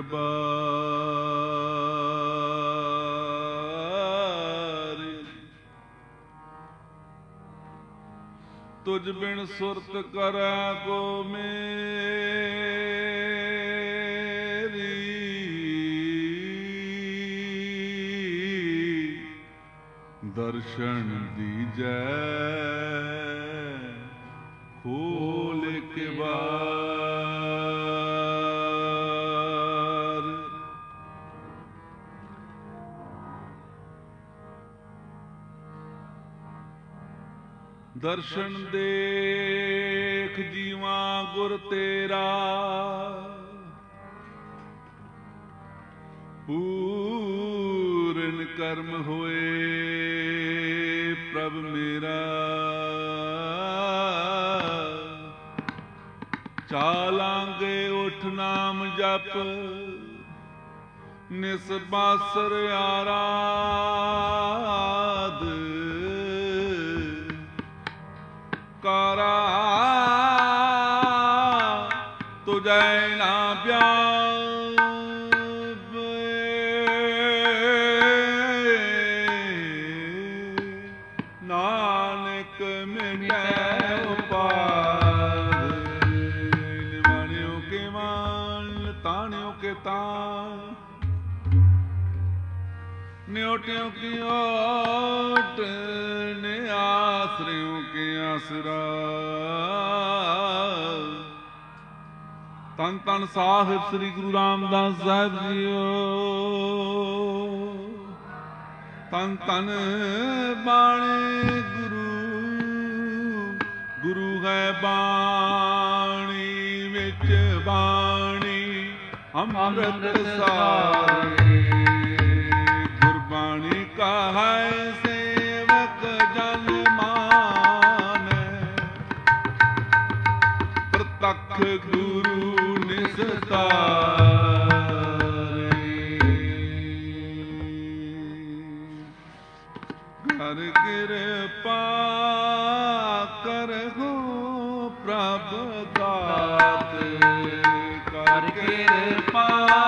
ਦਰਬਾਰ। ਤੁਝ ਬਿਨ ਸੁਰਤ ਕਰੈ ਕੋ ਮੇਰੀ, ਦਰਸ਼ਨ ਦੀਜੈ ਖੋਲ ਕੇ ਬਾਰ। ਦਰਸ਼ਨ ਦੇਖ ਜੀਵਾ ਗੁਰ ਤੇਰਾ, ਪੂਰਨ ਕਰਮ ਹੋਏ ਪ੍ਰਭ ਮੇਰਾ। ਚਾਲਾਂਗੇ ਉਠ ਨਾਮ ਜਪ, ਨਿਸਬਾਸਰ ਆਰਾਧ। ਕਾਰਾ ਤੁਝੈ ਨਾ ਬਿਆਵੇ, ਨਾਨਕ ਮਿਟੈ ਉਪਾਦ। ਨਿਵਾਣਿਓ ਕੇ ਮਾਨ, ਤਾਣਿਓ ਕੇ ਤਾਣ, ਨਿਓਟਿਓ ਕੀ ਓਟ, ਨਿਆਸਰਿਓ ਕੇ ਆਸਰਾ। ਧੰਨ ਧੰਨ ਸਾਹਿਬ ਸ੍ਰੀ ਗੁਰੂ ਰਾਮਦਾਸ ਸਾਹਿਬ ਜੀਓ। ਧੰਨ ਧੰਨ ਬਾਣੀ ਗੁਰੂ, ਗੁਰੂ ਹੈ ਬਾਣੀ ਵਿੱਚ ਬਾਣੀ ਅੰਮ੍ਰਿਤ ਸਾਰੇ। ਗੁਰਬਾਣੀ ਕਹੈ ਸੇਵਕ ਜਨ ਮਾਨੈ, ਪ੍ਰਤੱਖ ਗੁਰੂ ਨਿਸਤਾਰੇ। ਕਰ ਕਿਰਪਾ ਕਰਹੁ ਪ੍ਰਭ ਦਾਤ, ਕਰ ਕਿਰਪਾ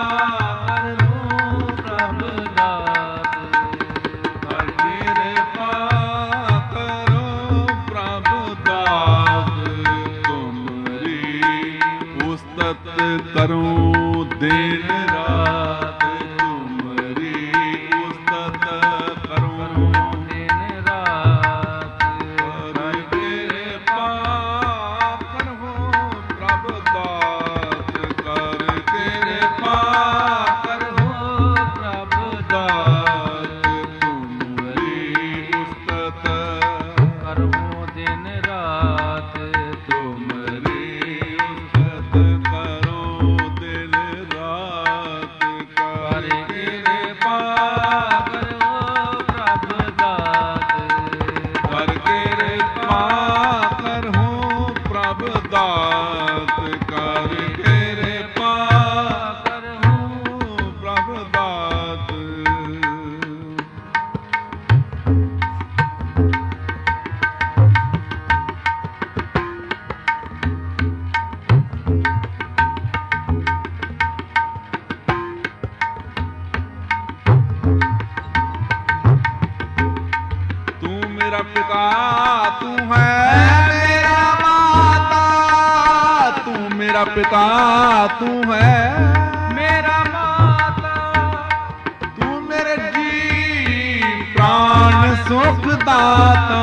ਕਰਹੁ ਪ੍ਰਭ ਦਾਤ। ਕਰ ਕਿਰਪਾ ਕਰੋ ਪ੍ਰਭ ਦਾਤ, ਤੁਮਰੀ ਉਸਤਤ ਕਰੂੰ ਦਿਨ ਰਾਤ। ਤੁਮਰੀ ਉਸਤਤ ਕਰੂੰ ਦਿਨ ਰਾਤ। ਕਰ ਕਿਰਪਾ ਕਰਹੁ ਪ੍ਰਭ ਦਾਤ, ਕਰ ਕਿਰਪਾ ਕਰਹੁ ਪ੍ਰਭ ਦਾਤ। ਤੁਮਰੀ ਉਸਤਤ ਕਰਹੁ ਦਿਨ ਰਾਤ। ਤੁਮਰੀ ਉਸਤਤ ਕਰੋ ਦਿਨ ਰਾਤ। ਕਰ ਕਿਰਪਾ ਕਰੋ ਪ੍ਰਭ ਦਾਤ, ਕਰ ਕਿਰਪਾ ਕਰੋ ਪ੍ਰਭ ਦਾਤ। ਕਰ ਕਿਰਪਾ ਕਰੋ ਪ੍ਰਭ ਦਾਤ। ਤੂੰ ਮੇਰਾ ਪਿਤਾ, ਤੂੰ ਹੈ ਮੇਰਾ ਮਾਤਾ। ਤੂੰ ਮੇਰਾ ਪਿਤਾ, ਤੂੰ ਹੈ ਮੇਰਾ ਮਾਤਾ। ਤੂੰ ਮੇਰੇ ਜੀ ਪ੍ਰਾਣ ਸੁਖ ਦਾਤਾ।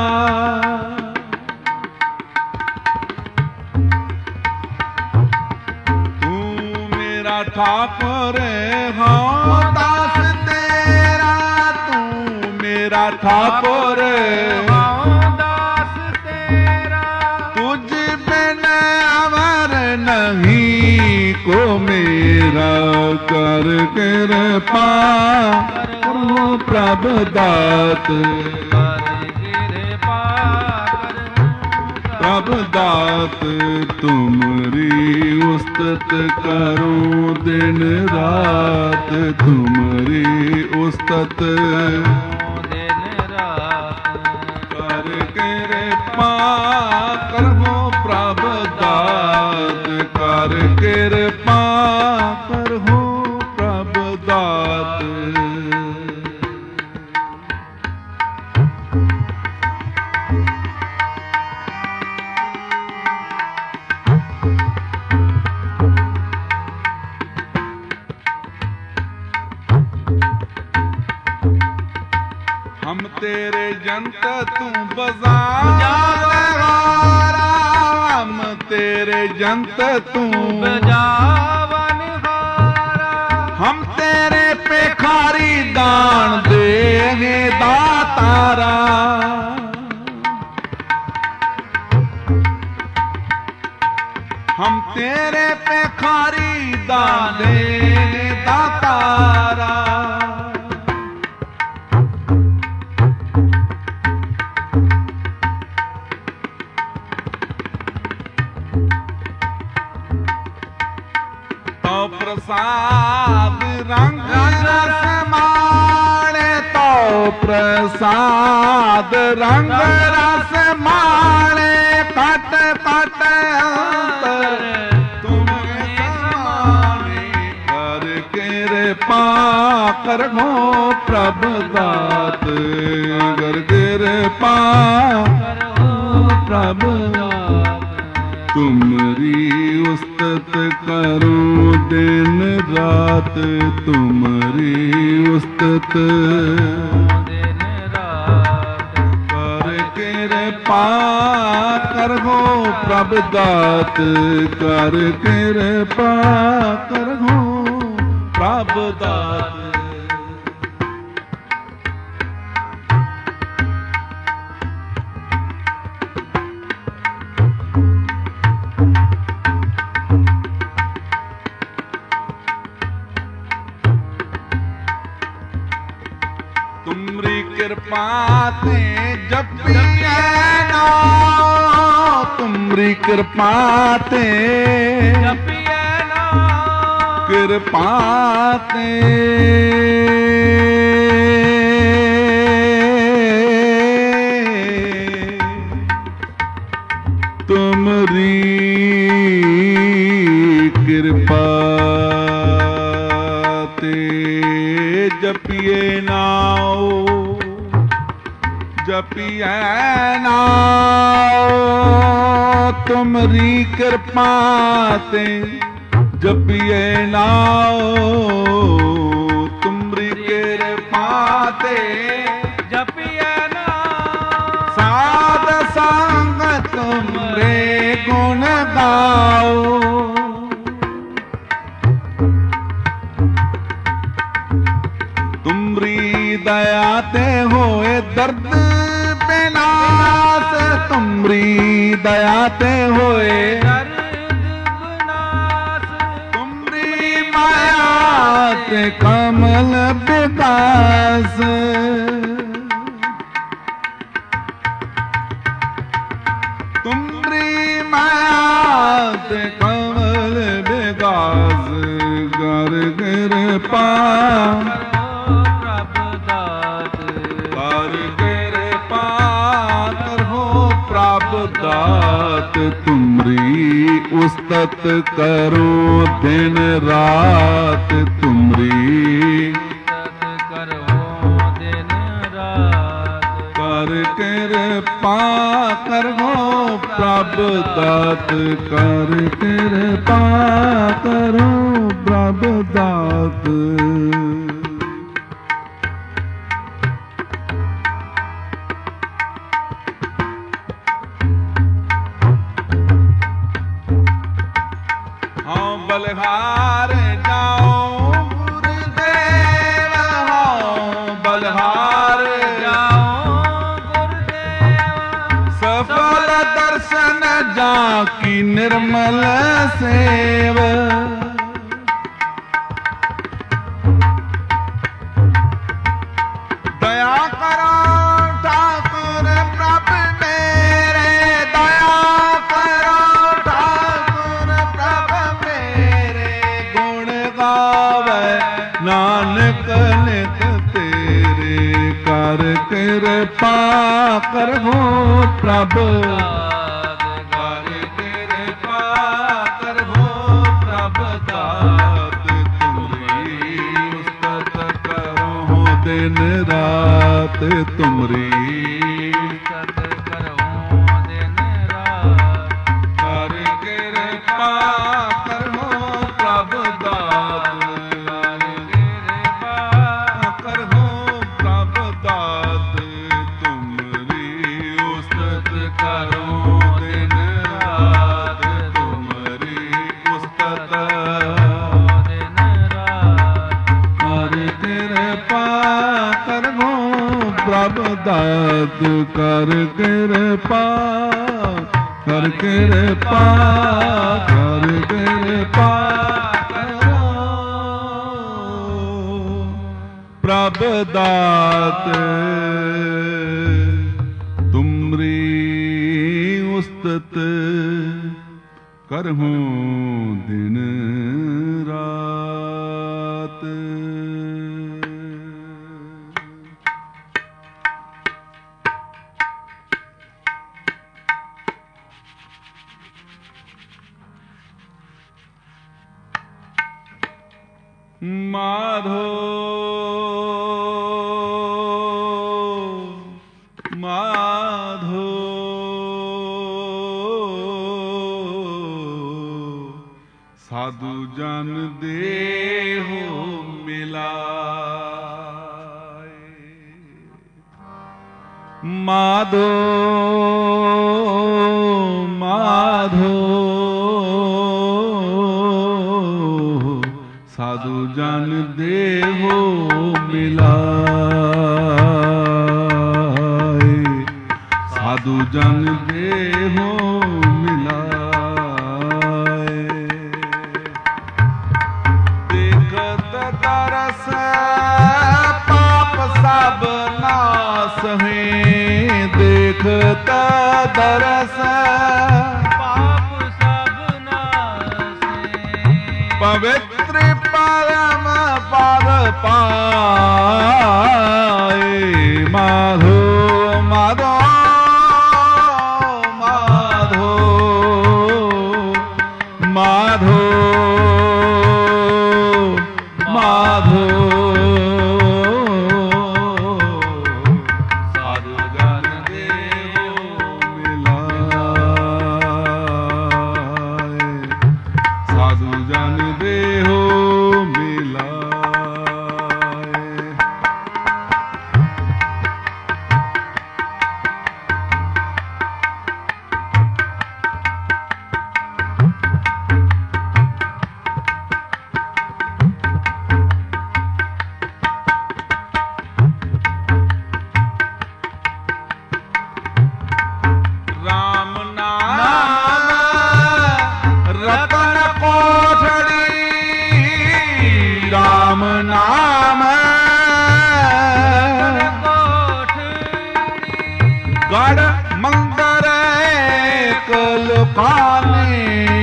ਤੂੰ ਮੇਰਾ ਠਾਕੁਰ ਹਾਂ ਦਾਸ ਤੇਰਾ। ਤੂੰ ਮੇਰਾ ਠਾਕੁਰ ਹਾਂ ਦਾਸ ਤੇਰਾ। ਤੁਝ ਬਿਨ ਅਵਰ ਨਹੀਂ ਕੋ ਮੇਰਾ। ਕਰ ਕਿਰਪਾ ਕਰੋ ਪ੍ਰਭ ਦਾਤ, ਕਰ ਕਿਰਪਾ ਕਰੋ ਪ੍ਰਭ ਦਾਤ। ਤੁਮਰੀ ਉਸਤਤ ਕਰੋ ਦਿਨ ਰਾਤ। ਤੁਮਰੀ ਉਸਤਤ ਦਿਨ ਰਾਤ। ਕਰ ਕਿਰਪਾ ਕਰੋ ਪ੍ਰਭ ਦਾਤ, ਕਰ ਕਿਰਪਾ ਕਰੋ तेरे जंत तू बजावे हारा, हम तेरे जंत तू बजावन हारा, हम तेरे पेखारी दान देंगे दातारा। हम तेरे पेखारी दान देंगे दातारा। तो प्रसाद रंग रस माणे, तो प्रसाद रंग रस माणे, कट कट अंतर तुम्हें समाने। कर कृपा करहो प्रभु दात, कर कृपा करो प्रभु तुमरी उस्तत करो दिन रात, तुमरी उस्तत दिन रात। कर कृपा करहो प्रभु दात, कर कृपा करहो प्रभु दात। तुमरी कृपा ते जपिए नाम, तुमरी कृपा ते जपिए नाम, कृपा ते तुमरी कृपा ते जपिए नाओ, जपिए नाओ। तुमरी कृपा ते जपिए नाओ, तुमरी कृपा ते जपिए नाम। साध संग तुमरे गुण गाओ, तुमरी दया ते होए दर्द बेनास, तुमरी दया ते होए दर्द विनाश, तुमरी माया ते कमल विकास। तुमरी माया ते कमल विकास। कर कृपा प्रभु दात, कर कृपा करहो प्रभु दात, तुमरी उस्तत करो दिन रात, तुमरी सत करो दिन रात। कर कृपा करहो प्रभु दात, कर कृपा करो प्रभु दात। हाँ बलहार जाओ गुरुदेव, हाँ बलहार जाओ गुरुदेव, सफल दर्शन जाकी निर्मल सेव। दया करो ठाकुर प्रभु मेरे, दया करो ठाकुर प्रभु मेरे, गुण गावे नानक नित तेरे। कर कृपा करहो प्रभु, कर कृपा करहो प्रभु दात, तुमरी उस्तत करो दिन रात, तुमरी सत करो दिन रात। कर कृपा करहो प्रभु दात, कर कृपा करहो प्रभु दात। ਪ੍ਰਭ ਦਾਤ ਕਰ ਕਿਰਪਾ, ਕਰ ਕਿਰਪਾ, ਕਰ ਕਿਰਪਾ ਪ੍ਰਭ ਦਾਤ ਤੁਮਰੀ ਉਸਤਤ ਕਰਹੂੰ ਦਿਨ ਰਾਤ। ਮਾਧੋ ਮਾਧੋ ਸਾਧੂ ਜਨ ਦੇਹੋ ਮਿਲਾਏ। ਮਾਧੋ ਮਾਧੋ ਸਾਧੂ ਜਨ ਦੇਹੋ ਮਿਲਾਏ। ਸਾਧੂ ਜਨ ਦੇਹੋ ਮਿਲਾਏ। ਦੇਖਤ ਤਰਸ ਪਾਪ ਸਭ ਨਾਸ ਹੈ। ਦੇਖਤ ਤਰਸ ਪਾਪ ਸਭ ਨਾਸ ਹੈ। ਪਵਿੱਤਰ ਪਰਮ ਪਦ ਪਾਏ। ਮਾਧੋ ਮਾਧੋ ਮਾਧੋ ਮਾਧੋ ਮਾਧੋ ਸਾਧੂ ਜਨ ਦੇਹੋ ਮਿਲਾਏ। ਸਾਧੂ ਜਨ ਦੇਹੋ ਮਿਲਾਏ। ਰਾਮ ਨਾਮ ਰਤਨ ਕੋਠੜੀ। ਰਾਮ ਨਾਮ ਗੜ ਮੰਦਰ ਕਲਪਾਨੇ।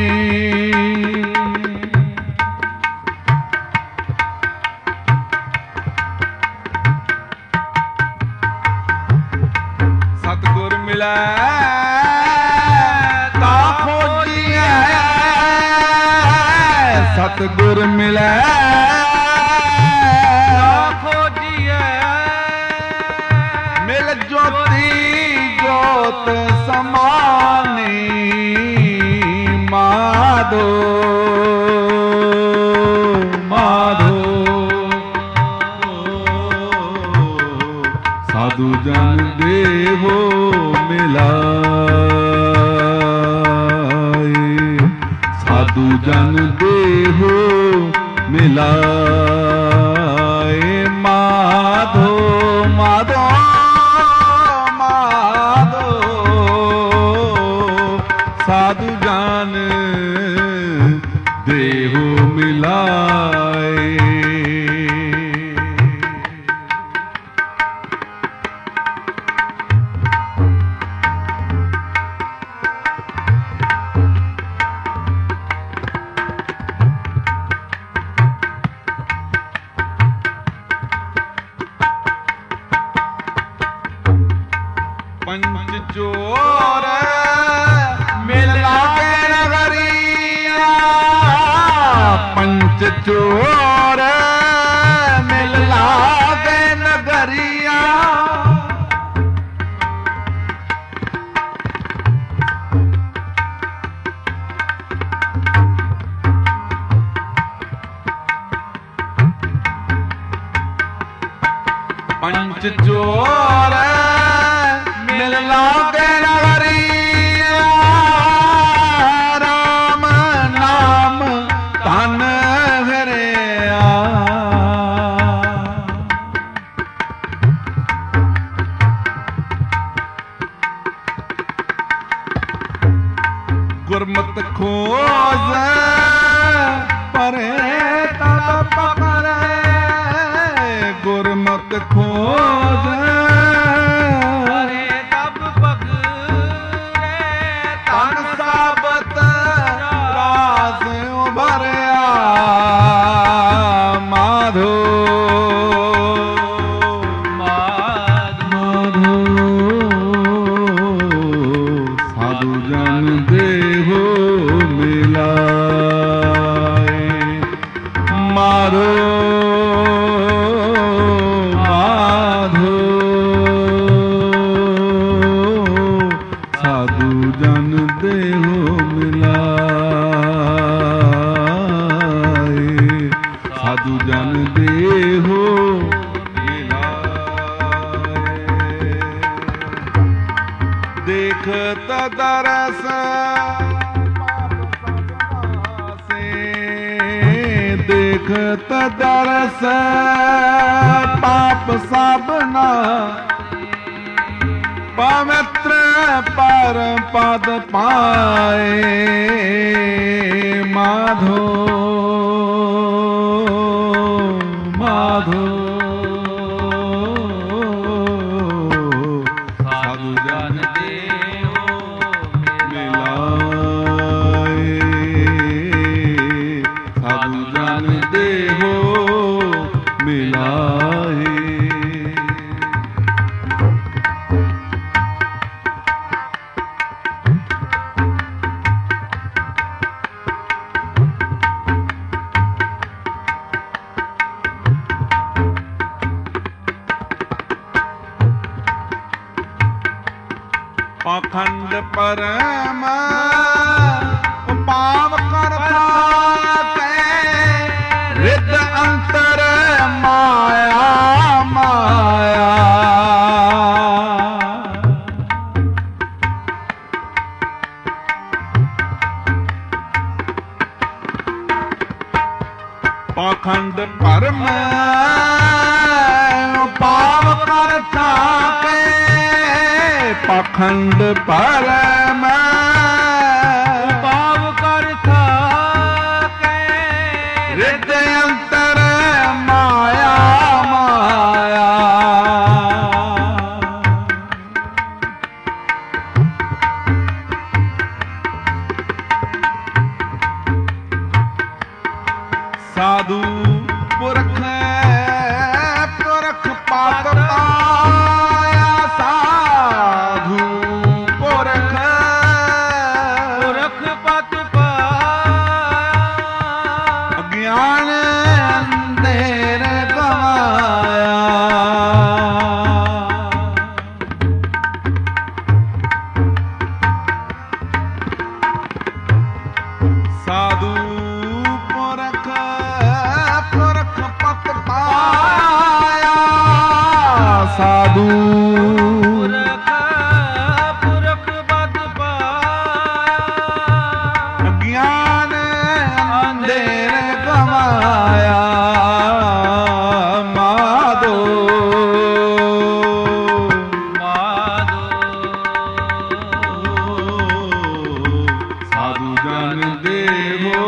ਸਤਿਗੁਰ ਮਿਲੈ ਤਾ ਖੋਜੀਐ। ਸਤਿਗੁਰ ਮਿਲੈ ਤਾ ਖੋਜੀਐ। ਮਿਲ ਜੋਤੀ ਜੋਤ ਸਮਾਨੀ। ਮਾਧੋ ਮਾਧੋ ਸਾਧੂ ਜਨ ਦੇਹੋ ਮਿਲਾਏ। ਸਾਧੂ ਜਨ ਦੇਹੋ ਮਿਲਾਏ। ਮਾਧੋ ਮਾਧੋ ਮਾਧੋ ਸਾਧੂ ਜਨ ਦੇਹੋ ਮਿਲਾਏ। ਪੰਜ ਚੋਰ ਮਿਲ ਲਾਗੇ ਨਗਰੀਆ। ਪੰਜ ਚੋਰ ਮਿਲ ਲਾਗੇ ਨਗਰੀਆ। ਪੰਜ ਚੋਰ ਮਿਲ ਲਾਗੇ ਨਗਰੀਆ। ਰਾਮ ਨਾਮ ਧਨ ਹਰਿਆ। खोज हरे तब पग रे तन साबत रास उभरिया माधो माधो साधु जन देहो मिलाए माधो माधो साधु जन देहो मिलाए साधु जन देहो मिलाए देख तदरस देख तदरस पाप सबना पवित्र पर पद पाए माधो माधो साधु जन देहो मिलाए साधु जन देहो मिलाए पाखंड परम पाव करता रिद अंतर माया माया पाखंड परम पाव करता पाखंड परम पाव कर थाके रिद अंतर माया माया साधु पुरख पुरख पात पाया साधु पुरख पुरख पत पाया ज्ञान अंधेर गवाया साधु पुरख पुरख पत पाया साधु पुरख पुरख पत पाया ज्ञान अंधेर गवाया माधो माधो साधु जन देहो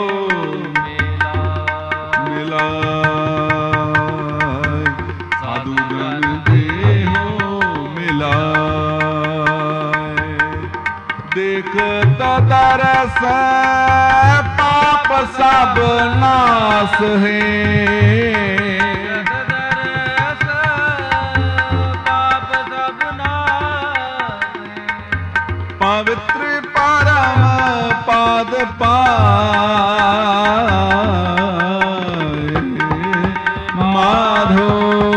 मिलाए साधु जन देहो मिलाए देख तदरस पाप सब नाश है दरस पाप सब नाश पवित्र परम पाद पाए माधो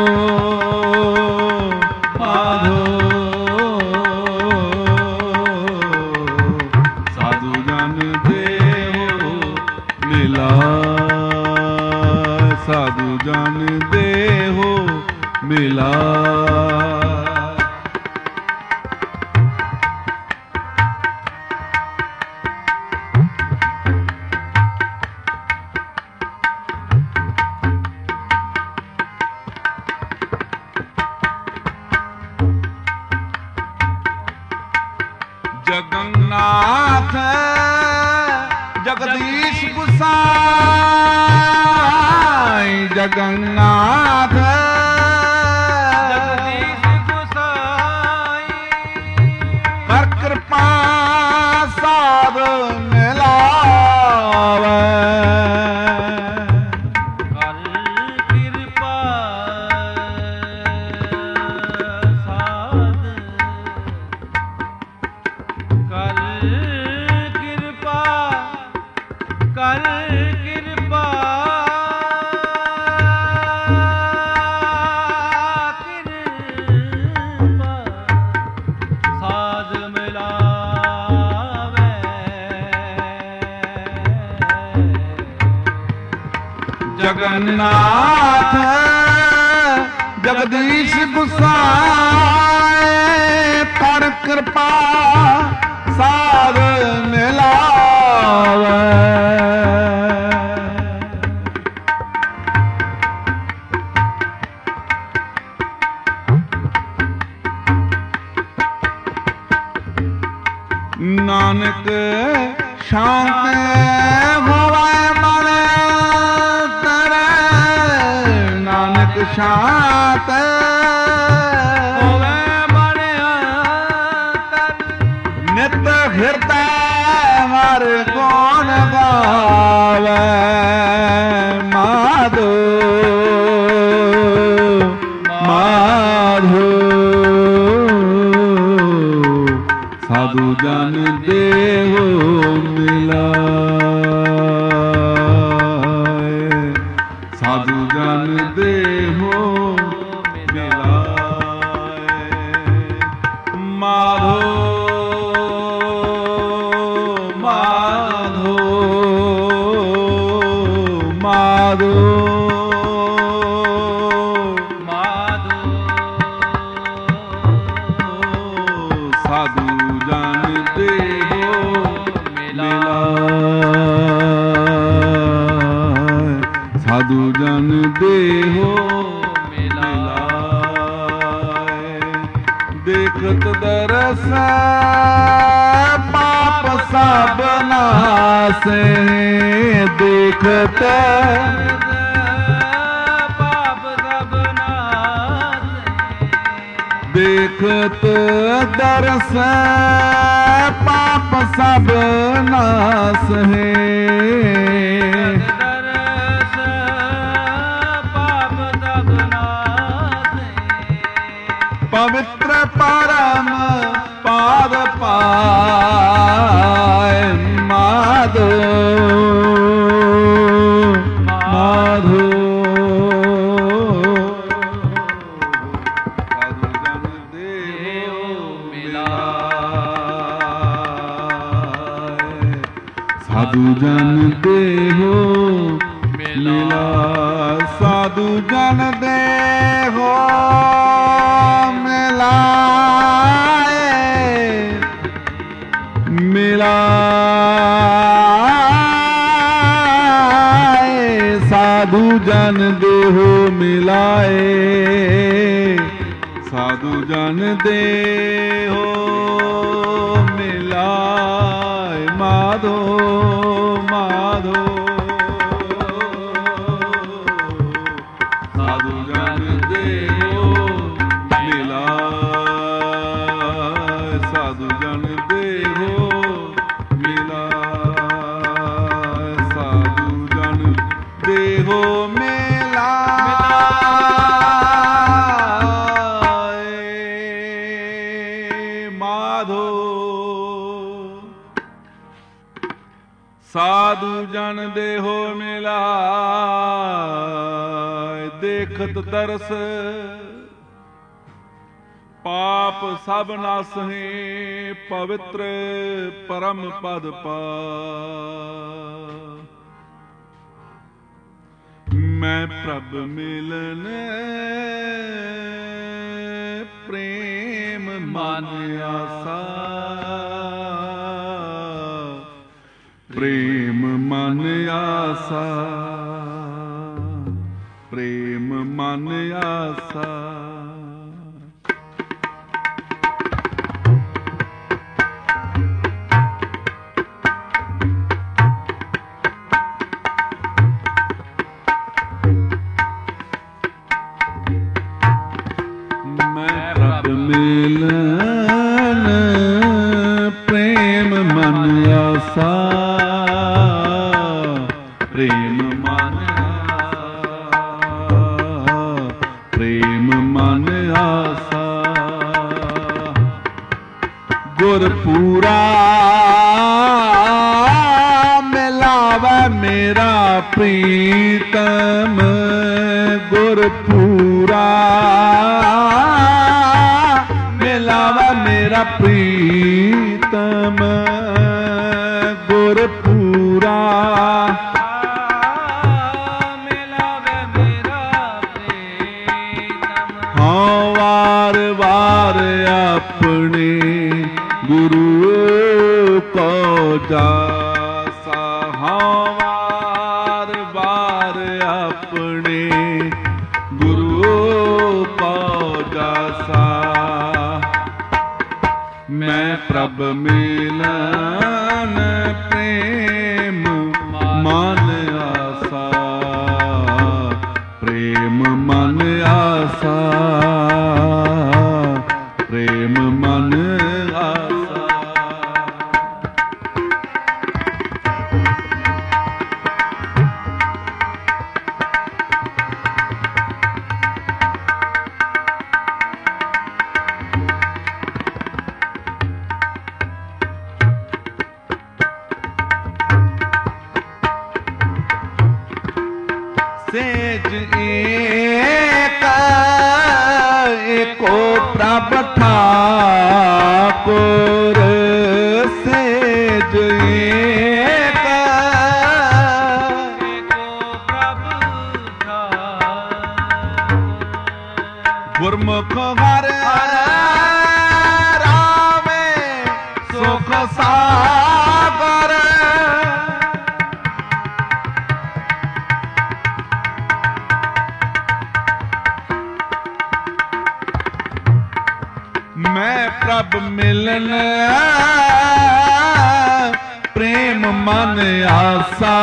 माधो साधु जन देहो मिलाए साधु जन देहो मिलाए जगन्नाथ जगदीश गुसाई जगन्नाथ ਜਗन्नाथ जगदीश गुसाए कर कृपा साध मिलावे। नानक शांत होवे मन तेरे, नानक शांत ਹੋਵੇ ਮਨ ਤਨ, नित हृदय हर गुण गावे। माधो माधो साधु जन देहो मिलाए, साधु जन देहो मिलाए। माधो माधो माधो ਮਾਧੋ साधु जन देहो मिलाए, साधु जन देहो मिलाए। देखत दरस पाप सब नासे, देखत ਪਾਪ ਸਭ ਨਾਸੇ, देखत दरस पाप सब नास है। ਦਰਸ ਪਾਪ ਸਭ ਨਾਸੇ, पवित्र परम पाद पाए। माधो माधो साधु जन देहो मिलाए, साधु जन देहो मिला, साधु जन देहो मिलाए, मिलाए साधु जन देहो मिलाए, साधु जन देहो मिलाए। माधो माधो साधु जन देहो मिलाए, साधु जन देहो मिलाए, साधु जन देहो मिलाए। माधो साधु जन देहो मिलाए, देखत तरस पाप सब नासहे, पवित्र परम पद पा। मैं प्रभ मिलन प्रेम मन आसा, प्रेम मन आसा, प्रेम मन आसा। मैं प्रभ मिलन प्रेम मन आसा, प्रेम मन प्रेम मन आसा। गुरपूरा मिलावे मेरा प्रीतम, गुरपूरा मिलावे मेरा प्रीतम, गुरपूरा ਮਿਲਾ ਜਾਸਾ ਹਾਂ ਵਾਰ ਵਾਰ ਆਪਣੇ ਗੁਰੂ ਕੋ ਜਾਸਾ। ਮੈਂ ਪ੍ਰਭ ਮਿਲਨ ਪ੍ਰੇਮ ਮਨ ਆਸਾ, ਪ੍ਰੇਮ ਮਨ ਆਸਾ, ਪ੍ਰੇਮ ਮਨ ਆਸਾ। सेज एक एको प्रभ ठाकुर, सेज एक एको प्रभ ठाकुर। गुरमुख हर रामे सुख सागर, मैं प्रभ मिलन प्रेम मन आसा।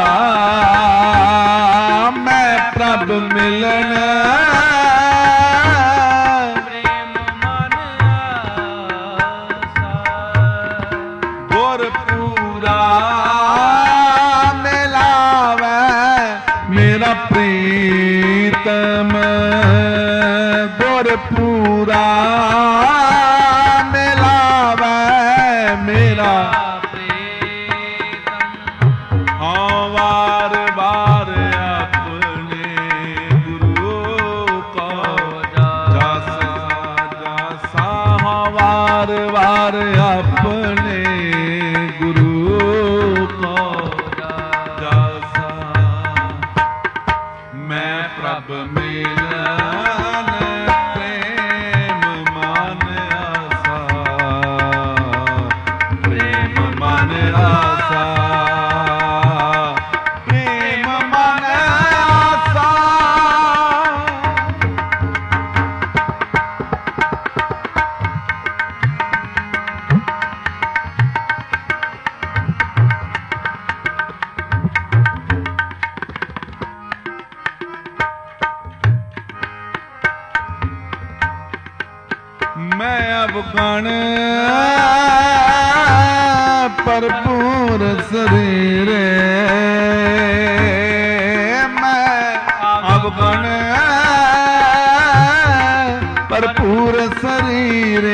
मैं प्रभ मिलन प्रेम मन आसा। गुर पूरा मिलावे मेरा प्रीतम, गुर पूरा मिलावे मेरा प्रीतम। हाँ वार वार अपने गुरु को जासा जासा। हाँ वार वार अपने गुरु को जासा। मैं प्रभ मिलन प्रेम मन आसा, प्रेम मन आसा, प्रेम मन आसा। मैं अवगण भरपूर शरीर, मैं अवगण भरपूर शरीर।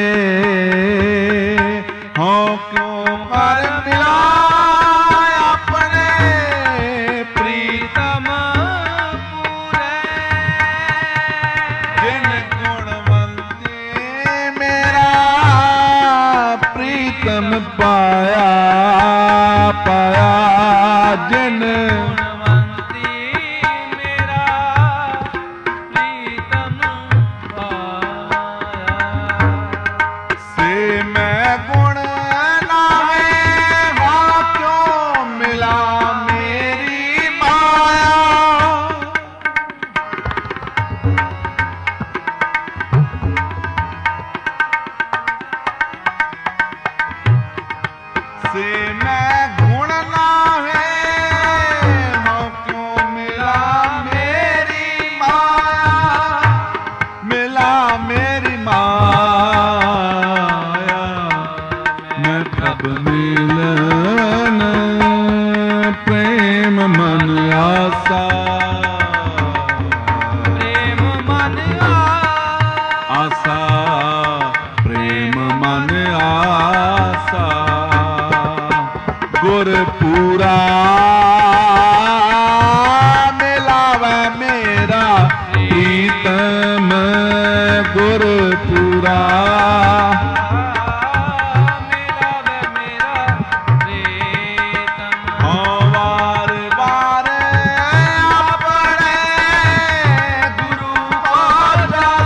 हाँ क्यों कर मिला अपने प्रीतम पूरे, जिन गुणवंती मेरा प्रीतम पाया पाया, जिन गुणवंती मेरा प्रीतम पाया। से मैं गुण लावे हाँ क्यों मिला मेरी माया। से मैं गुण लावे हाँ क्यों मिला मेरी माया, मिला मेरी माया। मैं प्रभ मिलन प्रेम मन आसा, प्रेम मन आसा, प्रेम मन आसा। गुर पूरा मिलावे मेरा प्रीतम, गुर पूरा मिलावे मेरा प्रीतम। हाँ वार वार अपने गुरु को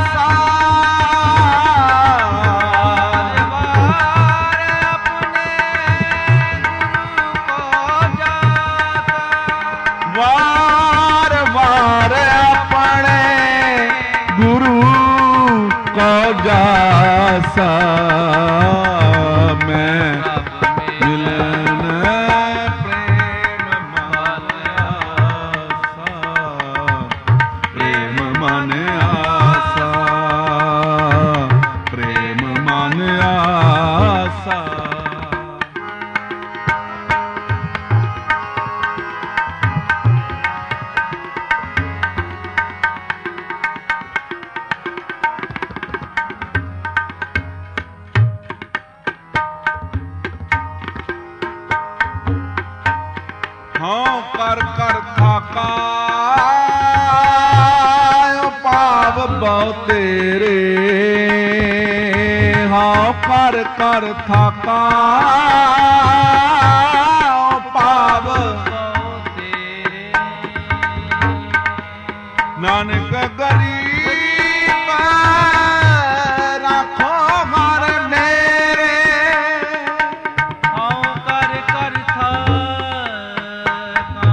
ਜਾਸਾ ਮੈਂ ਮਿਲਨ ਪ੍ਰੇਮ ਮਨ ਆਸਾ ਪ੍ਰੇਮ ਮਨ ਆਸਾ ਪ੍ਰੇਮ ਮਨ ਆਸਾ ਹਾਂ ਕਰ ਕਰ ਥਾਕਾ ਭਾਵ ਬਹੁ ਤੇਰੇ ਹਾਂ ਕਰ ਕਰ ਥਾਕਾ ਭਾਵ ਬਹੁ ਤੇਰੇ ਨਾਨਕ ਗਰੀਬ ਰੱਖੋ ਹਰ ਮੇਰੇ ਹਉ ਕਰ ਕਰ ਥਾਕਾ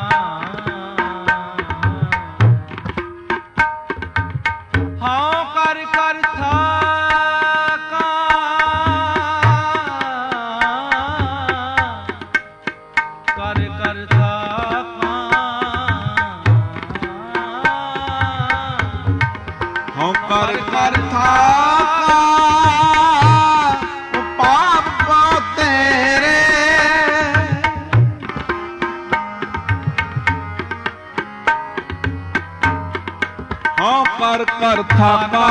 ਹਉ ਕਰ ਕਰ ਥਾਕਾ ਕਰ ਕਰ ਥਾਕਾ ਹਉ ਕਰ ਕਰ ਥਾਕਾ ਪਾਪ ਬਹੁ ਤੇਰੇ ਹਉ ਕਰ ਕਰ ਥਾਕਾ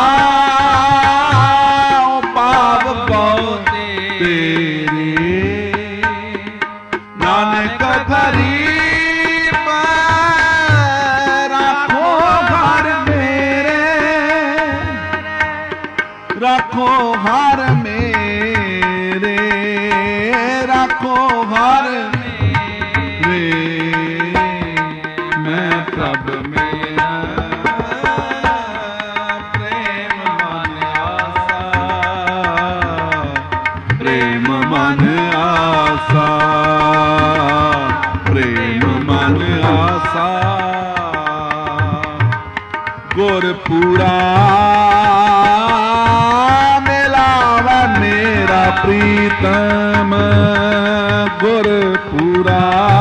ਪਾਪ ਬਹੁ ਤੇਰੇ ਨਾਨਕ ਗਰੀਬ ਰੱਖੋ ਘਰ ਮੇਰੇ ਰੱਖੋ ਹਰ ਮੇਰੇ ਰੱਖੋ ਹਰ ਮੇਰੇ ਮੈਂ ਪ੍ਰਭ ਮੇਰਾ ਪ੍ਰੇਮ ਮਨ ਆਸਾ ਪ੍ਰੇਮ ਮਨ ਆਸਾ ਪ੍ਰੇਮ ਮਨ ਆਸਾ ਗੁਰ ਪੂਰਾ ਮਿਲਾਵੇ ਮੇਰਾ ਪ੍ਰੀਤਮ ਗੁਰ ਪੂਰਾ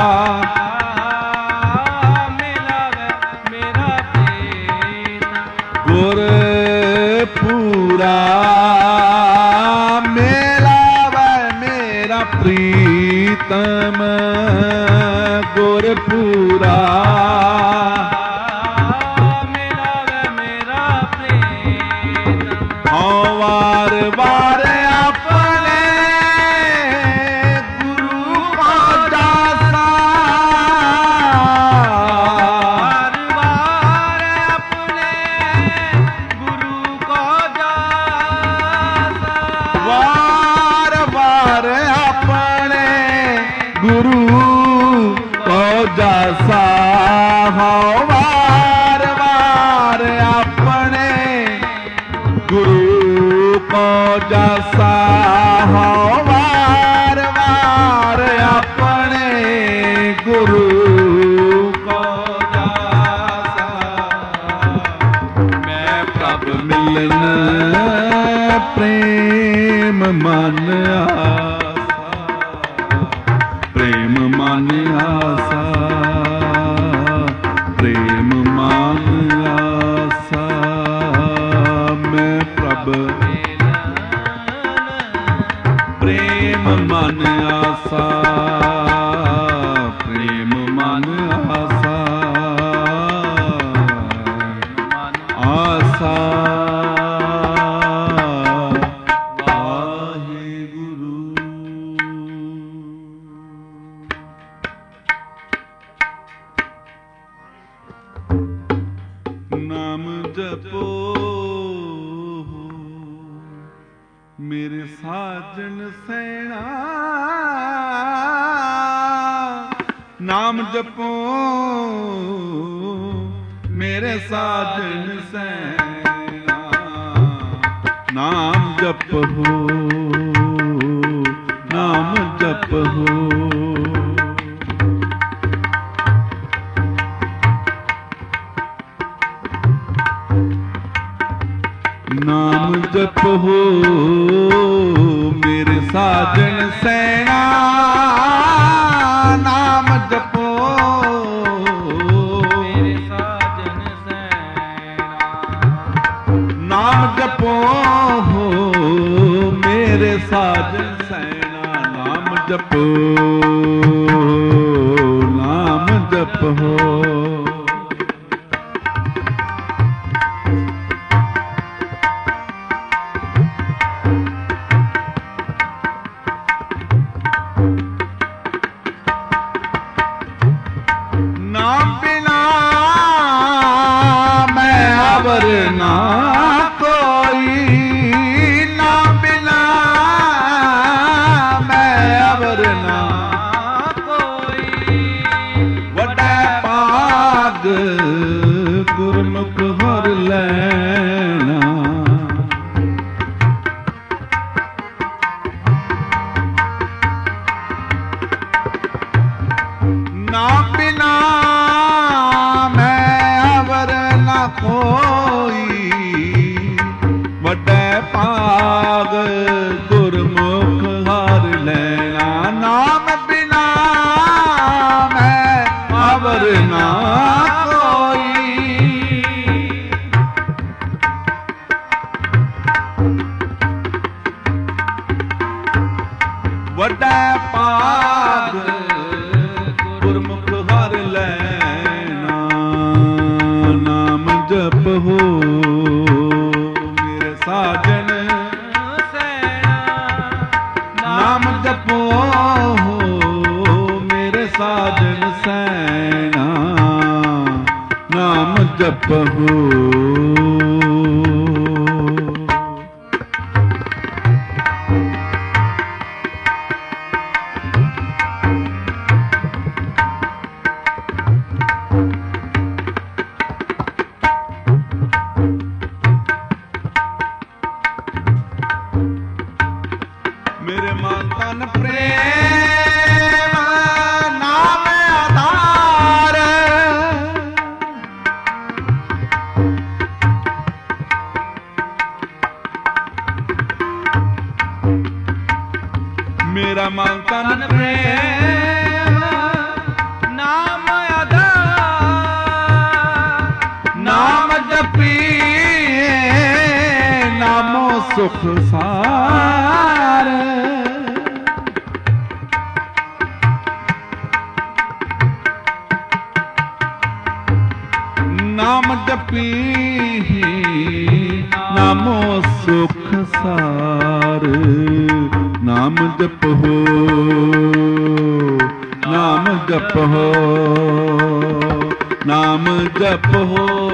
ਮਿਲਾਵੇ ਮੇਰਾ ਪ੍ਰੀਤਮ ਗੁਰ ਪੂਰਾ ਮਿਲਾਵੇ ਮੇਰਾ ਪ੍ਰੀਤਮ ਗੁਰ ਪੂਰਾ ਮਿਲਾਵੇ ਮੇਰਾ ਪ੍ਰੀਤਮ ਹਉ ਵਾਰ ਵਾਰ ਆਪਣੇ ਗੁਰੂ ਕੋ ਜਾਸਾ ਵਾਰ ਵਾਰ ਆਪਣੇ ਗੁਰੂ ਕੋ ਜਾਸਾ ਵਾਰ ਵਾਰ ਆਪਣੇ ਗੁਰੂ ਕੋ ਜਾਸਾ ਹਉ ਵਾਰ ਵਾਰ ਆਪਣੇ ਗੁਰੂ ਕੋ ਜਾਸਾ ਹਉ ਵਾਰ ਵਾਰ ਆਪਣੇ ਗੁਰੂ ਕੋ ਜਾਸਾ ਮੈਂ ਪ੍ਰਭ ਮਿਲਨ ਪ੍ਰੇਮ ਮਨ ਆਸਾ ਪ੍ਰੇਮ ਮਨ ਆਸਾ ਪ੍ਰੇਮ ਮਨ ਆਸਾ ਮੈਂ ਪ੍ਰਭ ਪ੍ਰੇਮ ਮਨ ਆਸਾ ਪ੍ਰੇਮ ਮਨ ਆਸਾ ਆਸਾ ਵਾਹਿਗੁਰੂ ਨਾਮ ਜਪੋ ਮੇਰੇ ਸਾਜਨ ਸੈਣਾ ਨਾਮ ਜਪੋ ਮੇਰੇ ਸਾਜਨ ਸੈਣਾ ਨਾਮ ਜਪੋ ਨਾਮ ਜਪੋ ਨਾਮ ਜਪੋ ਮੇਰੇ ਸਾਜਨ ਸੈਣਾ, ਨਾਮ ਜਪੋ ਮੇਰੇ ਸਾਜਨ ਸੈਣਾ, ਨਾਮ ਜਪੋ ਮੇਰੇ ਸਾਜਨ ਸੈਣਾ, ਨਾਮ ਜਪੋ ਨਾਮ ਜਪੋ। ਨਾਮ ਬਿਨਾ ਮੈਂ ਅਵਰ ਨਾ ਕੋਈ, ਨਾਮ ਬਿਨਾ ਮੈਂ ਅਵਰ ਨਾ ਕੋਈ, ਵੱਡਾ ਭਾਗ ਗੁਰਮੁਖ ਹਰ ਲੈਣਾ। ਨਾਮ ਬਿਨਾ ਮੈਂ ਅਵਰ ਨਾ ਕੋਈ, ਵੱਡਾ ਭਾਗ ਗੁਰਮੁਖ ਹਰ ਲੈਣਾ। ਨਾਮ ਬਿਨਾ ਮੈਂ ਅਵਰ ਨਾ ਕੋਈ, ਵੱਡਾ ਭਾਗ ਗੁਰਮੁਖ ਹਰ ਲੈਣਾ। ਨਾਮ ਜਪੋ ਮੇਰੇ ਸਾਜਨ ਸੈਣਾ, ਨਾਮ ਜਪੋ ਮੇਰੇ ਸਾਜਨ ਸੈਣਾ, ਨਾਮ ਜਪੋ। ਮੇਰੇ ਮਨ ਤਨ ਪ੍ਰੇਮ ਨਾਮ ਆਧਾਰ, ਮੇਰਾ ਮਨ ਤਨ ਪ੍ਰੇਮ ਨਾਮ ਆਧਾਰ, ਨਾਮ ਜਪੀਏ ਨਾਮੋ ਸੁਖ ਸਾਰ। ਨਾਮ ਜਪੀ ਨਾਮੋ ਸੁਖ ਸਾਰ, ਨਾਮ ਜਪੋ ਨਾਮ ਜਪੋ ਨਾਮ ਜਪੋ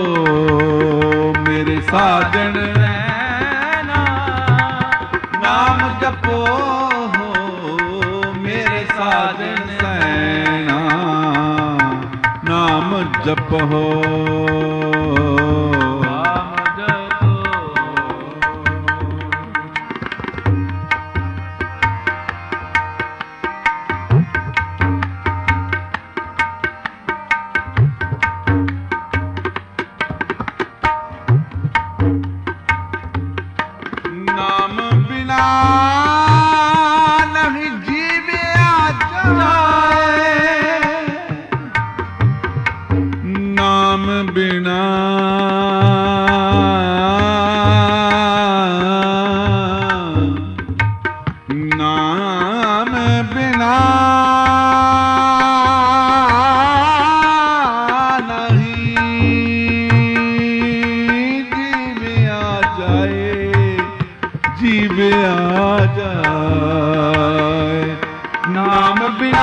ਮੇਰੇ ਸਾਜਨ ਸੈਣਾ, ਨਾਮ ਜਪੋ ਮੇਰੇ ਸਾਜਨ ਸੈਣਾ, ਨਾਮ ਜਪੋ ਨਾਮ ਜਪੋ। ਨਾਮ ਬਿਨਾ ਨਹੀਂ ਜੀਵਿਆ ਜਾਏ, ਨਾਮ ਬਿਨਾ ਨਾਮ ਬਿਨਾ ਜੀਵਿਆ ਜਾਏ, ਨਾਮ ਬਿਨਾ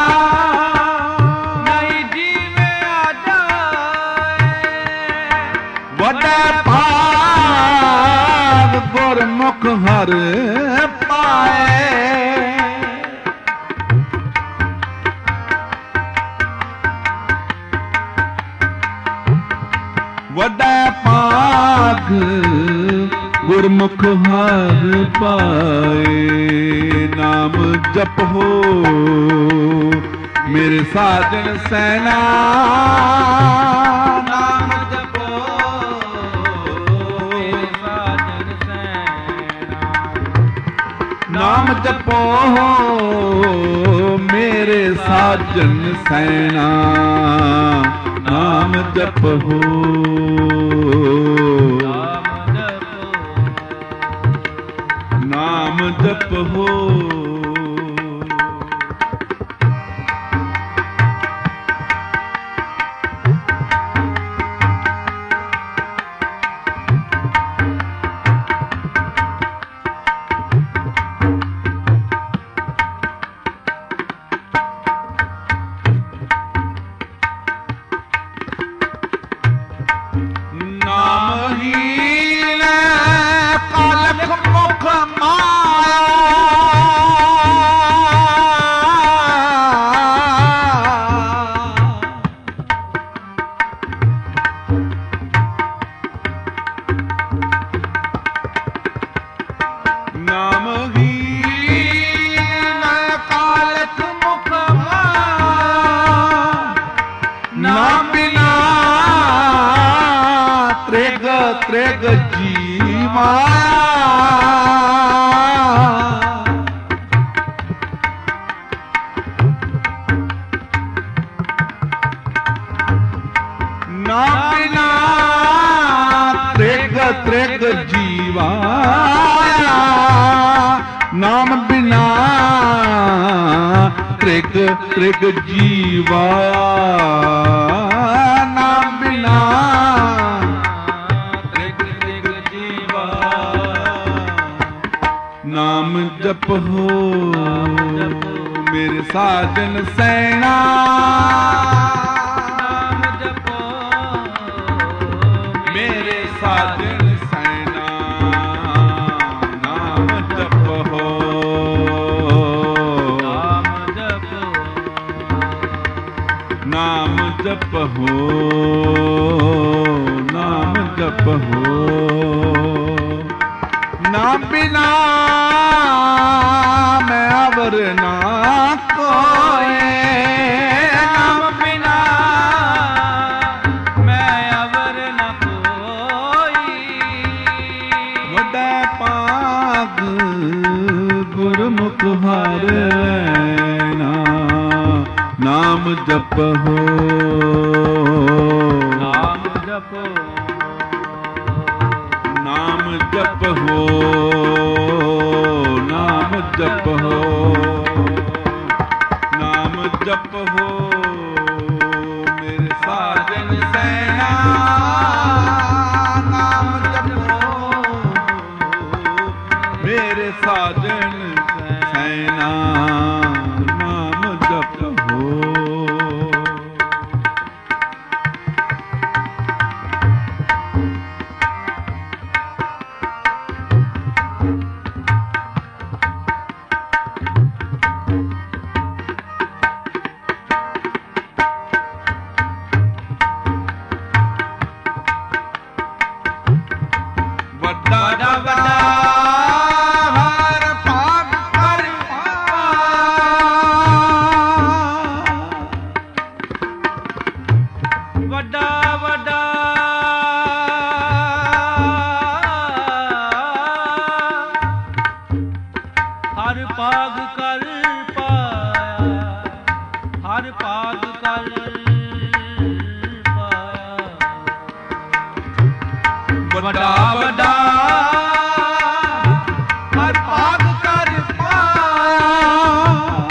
ਨਹੀਂ ਜੀਵਿਆ ਜਾਏ, ਵੱਡਾ ਭਾਗ ਗੁਰਮੁਖ ਹਰ ਪਾਏ। ਵੱਡਾ ਭਾਗ ਗੁਰਮੁਖ ਹਰ ਪਾਏ, ਨਾਮ ਜਪੋ ਮੇਰੇ ਸਾਜਨ ਸੈਨਾ, ਨਾਮ ਜਪੋ ਮੇਰੇ ਸਾਜਨ ਨਾਮ ਜਪੋ ਮੇਰੇ ਸਾਜਨ ਸੈਨਾ ਨਾਮ ਜਪੋ ਨਾਮ ਜਪੋ ਤ੍ਰਿਗ ਜੀਵਾ ਨਾ ਬਿਨਾ ਤ੍ਰਿਗ ਜੀਵਾ ਨਾਮ ਬਿਨਾ ਤ੍ਰਿਗ ਜੀਵਾ ਨਾਮ ਬਿਨਾ ਨਾਮ ਜਪੋ ਮੇਰੇ ਸਾਜਨ ਸੈਨਾ ਨਾਮ ਜਪੋ ਮੇਰੇ ਸਾਜਨ ਸੈਨਾ ਨਾਮ ਜਪੋ ਨਾਮ ਜਪੋ ਨਾਮ ਜਪੋ ਨਾਮ ਬਿਨਾ ਮੈਂ ਅਵਰ ਨਾ ਕੋਏ ਨਾਮ ਬਿਨਾ ਮੈਂ ਅਵਰ ਨ ਕੋਈ ਵੱਡਾ ਭਾਗ ਗੁਰਮੁਖ ਹਰ ਲੈਣਾ ਨਾਮ ਜਪੋ ਨਾਮ ਜਪੋ ਨਾਮ ਜਪੋ ਨਾਮ ਜਪੋ ਨਾਮ ਜਪੋ ਮੇਰੇ ਸਾਜਨ ਸੈਨਾ ਨਾਮ ਜਪੋ ਮੇਰੇ ਸਾਜਨ ਸੈਨਾ ਨਾਮ ਜਪੋ ਹਰ ਪਾਗ ਕਰ ਪਾਇਆ ਹਰ ਪਾਗ ਕਰ ਪਾਇਆ ਵੱਡਾ ਵੱਡਾ ਹਰ ਪਾਗ ਕਰ ਪਾਇਆ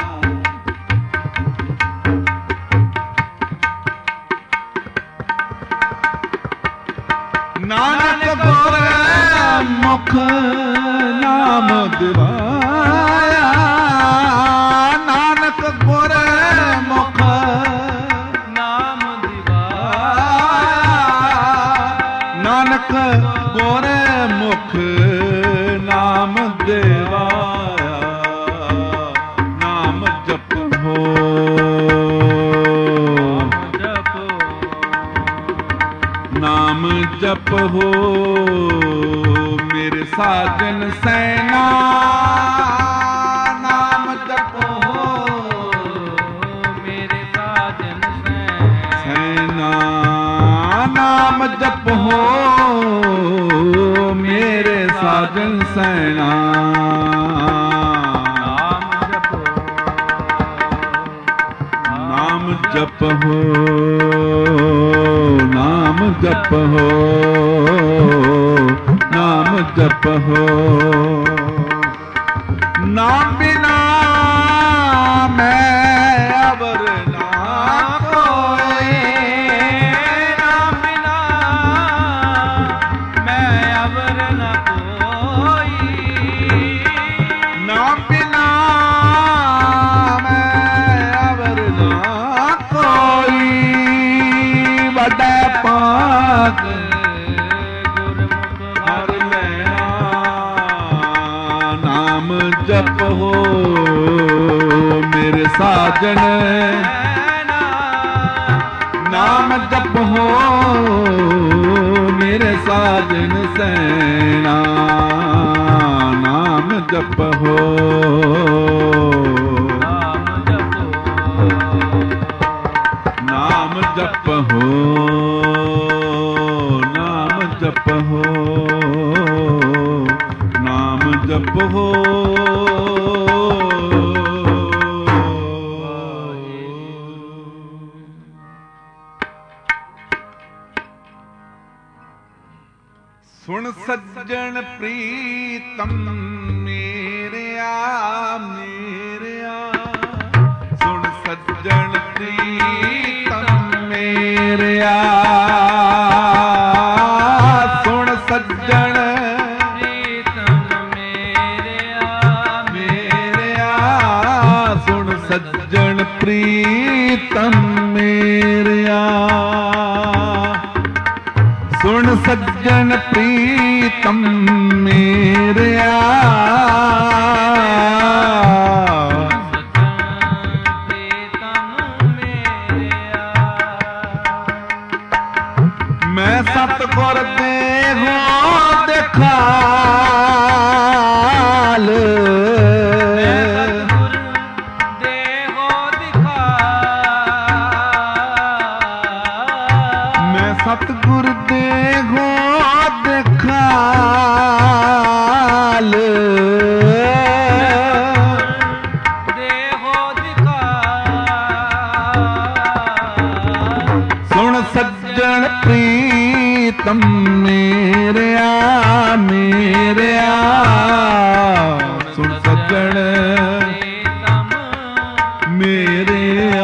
ਨਾਨਕ ਗੁਰਮੁਖ ਨਾਮ ਦਿਵਾਇਆ ਨਾਨਕ ਗੁਰਮੁਖ ਨਾਮ ਦਿਵਾਇਆ ਨਾਨਕ ਗੁਰਮੁਖ ਨਾਮ ਦਿਵਾਇਆ ਨਾਮ ਜਪੋ ਨਾਮ ਜਪੋ ਮੇਰੇ ਸਾਜਨ ਸੈਨਾ ਨਾਮ ਜਪੋ ਮੇਰੇ ਸਾਜਨ ਸੈਨਾ ਨਾਮ ਜਪੋ ਮੇਰੇ ਸਾਜਨ ਸੈਨਾ ਜਪਹੁ ਨਾਮ ਬਿਨਾ ਮੈਂ ਅਵਰ ਨਾ ਕੋਇ ਨਾਮ ਬਿਨਾ ਮੈਂ ਅਵਰ ਨਾ ਕੋਈ ਨਾਮ ਬਿਨਾ ਮੈਂ ਅਵਰ ਨਾ ਕੋਈ ਵੱਡਾ ਪਾਕ ਗੁਰਮੁਖ ਹਰ ਲੈਣਾ ਨਾਮ ਜਪੋ ਮੇਰੇ ਸਾਜਨ ਨਾਮ ਜਪੋ ਮੇਰੇ ਸਾਜਨ ਸੈਨਾ ਨਾਮ ਜਪੋ ਨਾਮ ਜਪੋ ਨਾਮ ਜਪੋ ਨਾਮ ਜਪੋ ਸੁਣ ਸੱਜਣ ਪ੍ਰੀਤਮ ਮੇਰਿਆ ਮੇਰਿਆ ਸੁਣ ਸੱਜਣ ਪ੍ਰੀਤਮ ਮੇਰਿਆ ਸੁਣ ਸੱਜਣ ਪ੍ਰੀਤਮ ਮੇਰਿਆ ਮੇਰਿਆ ਸੁਣ ਸੱਜਣ ਪ੍ਰੀਤਮ ਮੇਰਿਆ ਸੁਣ ਸੱਜਣ ਪ੍ਰੀਤਮ ਮੇਰਿਆ ਮੈਂ ਸਤਿਗੁਰ ਦੇਹੋ ਦਿਖਾਲ ਮੈਂ ਸਤਿਗੁਰ ਦੇਹੋ ਦਿਖਾਲ ਸੁਣ ਸੱਜਣ ਪ੍ਰੀਤਮ ਮੇਰਿਆ ਮੇਰਿਆ ਸੁਣ ਸੱਜਣ ਮੇਰਿਆ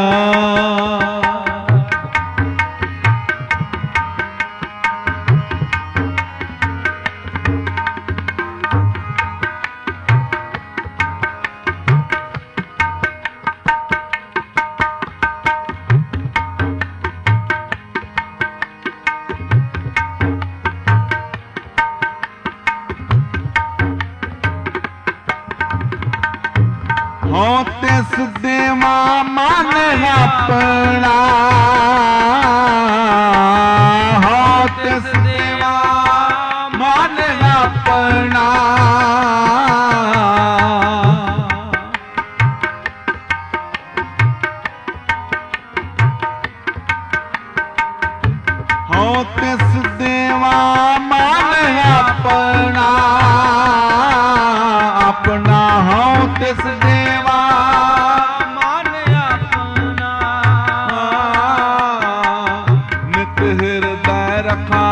ਹੋ ਤਿਸ ਦੇਵਾ ਮਨ ਆਪਣਾ ਹੋ ਤਿਸ ਦੇਵਾ ਮਨ ਆਪਣਾ ਹੋ ਤਿਸ ਦੇਵਾ ਮਨ ਆਪਣਾ ਆਪਣਾ ਹੋ ਤਿਸ ਦੇਵਾ ਮਨ ਆਪਣਾ ਨਿਤ ਹਿਰਦੈ ਰਖਾ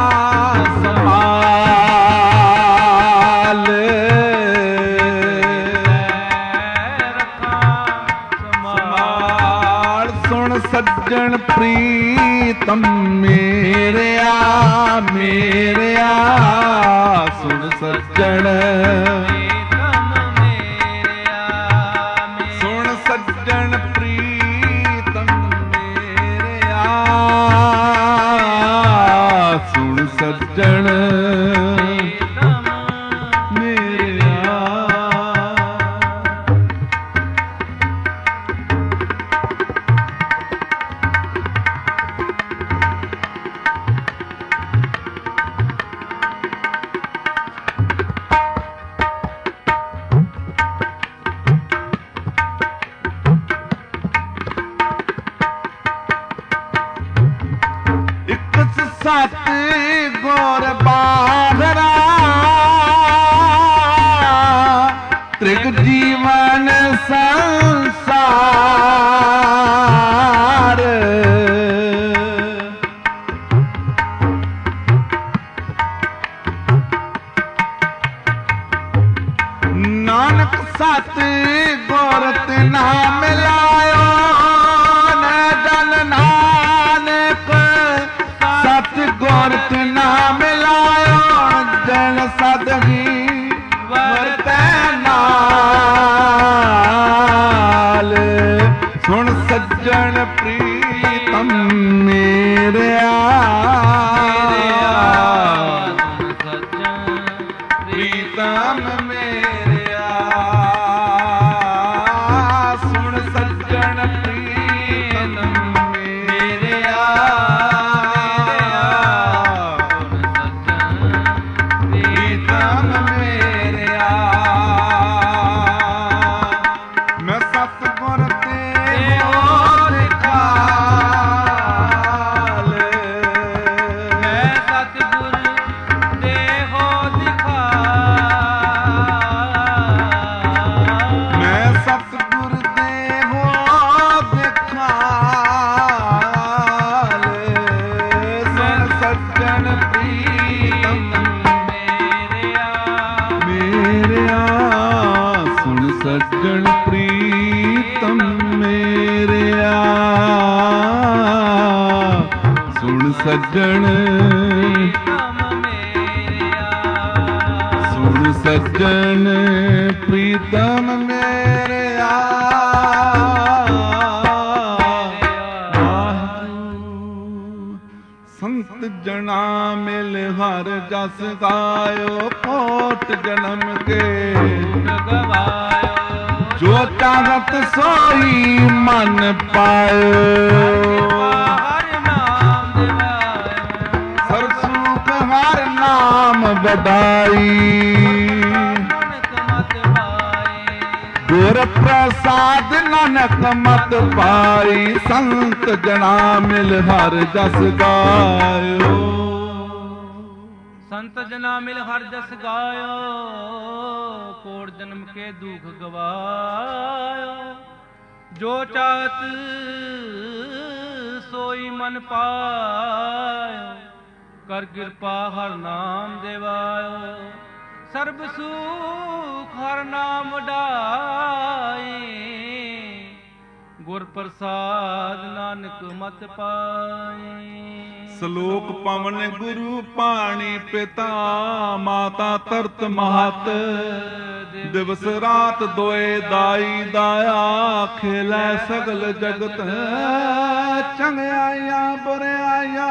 ਸੰਭਾਲ ਸੰਭਾਲ ਸੁਣ ਸੱਜਣ ਪ੍ਰੀਤਮ ਮੇਰਿਆ ਮੇਰਿਆ ਸੁਣ ਸੱਜਣ ਸੁਣ ਸੱਜਣ ਪ੍ਰੀਤਮ ਮੇਰਿਆ ਸੁਣ ਸੱਜਣ ਮੇਰਿਆ ਸਤ ਗੁਰ ਬਾਹਰਾ ਤ੍ਰਿਗ ਜੀਵਨ ਸੰਸਾਰ ਸਤ ਗੁਰ ਤਿਨਾ ਮਿਲਾਇਓ ਨੇ ਜਨ ਨਾਨਕ ਸਤ ਗੁਰ ਤਿਨਾ ਮਿਲਾਇਓ ਜਨ ਸਦਗੀ ਵਰਤੈ ਨਾਲ ਸੁਣ ਸੱਜਣ ਪ੍ਰੀਤਮ ਮੇਰਿਆ ਪ੍ਰੀਤਮ ਮੇਰਿਆ ਸੁਣ ਸੱਜਣ ਪ੍ਰੀਤਮ ਮੇਰਿਆ ਪ੍ਰੀਤਮ ਮੇਰਿਆ ਮੈਂ ਸਤਿਗੁਰ ਤੇ ਹੋ ਦਿਖਾਲ ਮੈਂ ਸਤਿਗੁਰ ਦੇ ਹੋ ਦਿਖਾਲ ਮੈਂ ਸਤਿਗੁਰ ਦੇ ਹੋ ਦਿਖਾਲ ਸੁਣ ਸੱਜਣ ਪ੍ਰੀਤਮ ਮੇਰਿਆ ਸੁਣ ਸੱਜਣ ਪ੍ਰੀਤਮ ਮੇਰਿਆ ਸੁਣ ਸੱਜਣ ਸੁਣ ਸੱਜਣ ਪ੍ਰੀਤਮ ਮੇਰਿਆ ਸੰਤ ਜਨਾ ਮਿਲ ਹਰ ਜਸ ਗਾਇਓ ਕੋਟ ਜਨਮ ਕੇ ਗਵਾਇਓ ਜੋ ਚਾਹਤ ਸੋਈ ਮਨ ਪਾਇਓ ਹਰ ਨਾਮ ਦਿਵਾਇਓ ਸਰਸੂਖ ਹਰ ਨਾਮ ਵਧਾਈ ਨਾਨਕ ਮਤ ਪਾਏ ਗੁਰ ਪ੍ਰਸਾਦ ਨਾਨਕ ਮਤ ਪਾਈ ਸੰਤ ਜਨਾ ਮਿਲ ਹਰ ਜਸ ਗਾਇਓ ਸੰਤ ਜਨਾ ਮਿਲ ਹਰ ਜਸ ਗਾਇਓ ਕੋਟ ਜਨਮ ਕੇ ਦੁਖ ਗਵਾਇਓ ਜੋ ਚਾਹਤ ਸੋਈ ਮਨ ਪਾਇਓ ਕਰ ਕਿਰਪਾ ਹਰ ਨਾਮ ਦੇਵਾਇਓ ਸਰਬ ਸੁਖ ਹਰ ਨਾਮ ਵਡਾਈ ਗੁਰ ਪ੍ਰਸਾਦ ਨਾਨਕ ਮਤ ਪਾਈ ਸ਼ਲੋਕ ਪਵਨ ਗੁਰੂ ਪਾਣੀ ਪਿਤਾ ਮਾਤਾ ਤਰਤ ਮਹਤ ਦਿਵਸ ਰਾਤ ਦੋਏ ਦਾਈ ਦਾਇਆ ਖੇਲੇ ਸਗਲ ਜਗਤ ਚੰਗਿਆਈਆਂ ਬੁਰਿਆਈਆਂ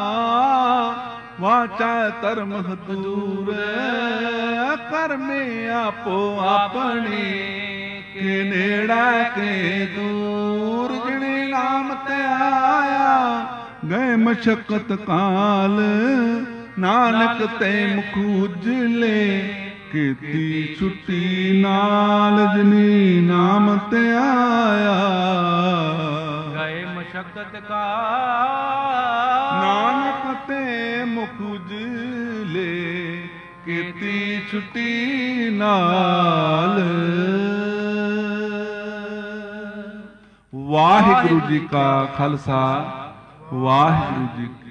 ਵਾਚਾ ਧਰਮ ਹਦੂਰ ਕਰਮੇ ਆਪੋ ਆਪਣੀ ਕੇ ਨੇੜਾ ਕੇ ਦੂਰ ਜਿਨੇ ਨਾਮ ਤੇ ਆਇਆ ਗਏ ਮਸ਼ਕਤ ਕਾਲ ਨਾਨਕ ਤੇ ਮੁਖ ਉਜਲੇ ਕੀਤੀ ਛੁੱਟੀ ਨਾਲ ਜਿਨੀ ਨਾਮ ਤੇ ਆਇਆ ਗਏ ਮਸ਼ਕਤ ਕਾਲ ਨਾਨਕ ਤੇ ਮੁਖ ਉਜਲੇ ਕੀਤੀ ਛੁੱਟੀ ਨਾਲ। ਵਾਹਿਗੁਰੂ ਜੀ ਕਾ ਖਾਲਸਾ ਵਾਹਿਗੁਰੂ ਜੀ